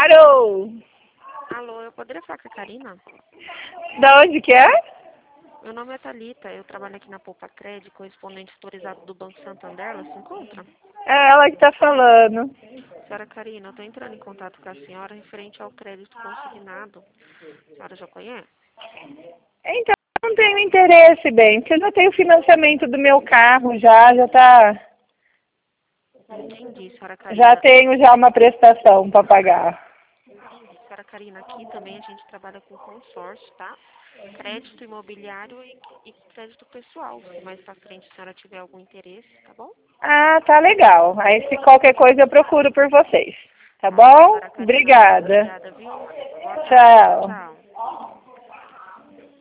Alô? Alô, eu poderia falar com a Karina? Da onde que é? Meu nome é Thalita, eu trabalho aqui na Poupa Crédito, correspondente autorizado do Banco Santander, ela se encontra? É ela que tá falando. Senhora Karina, eu estou entrando em contato com a senhora referente ao crédito consignado. A senhora já conhece? Então, não tenho interesse, bem, porque eu já tenho financiamento do meu carro, já tá... Entendi, senhora Já Karina. tenho já uma prestação para pagar. Entendi, senhora Karina. Aqui também a gente trabalha com consórcio, tá? Crédito imobiliário e crédito pessoal. Se mais pra frente a senhora tiver algum interesse, tá bom? Ah, tá legal. Aí se qualquer coisa eu procuro por vocês. Tá Tá bom, bom? senhora Karina. Muito Obrigada. obrigada, viu? Boa tarde. Tchau, Tchau. tchau.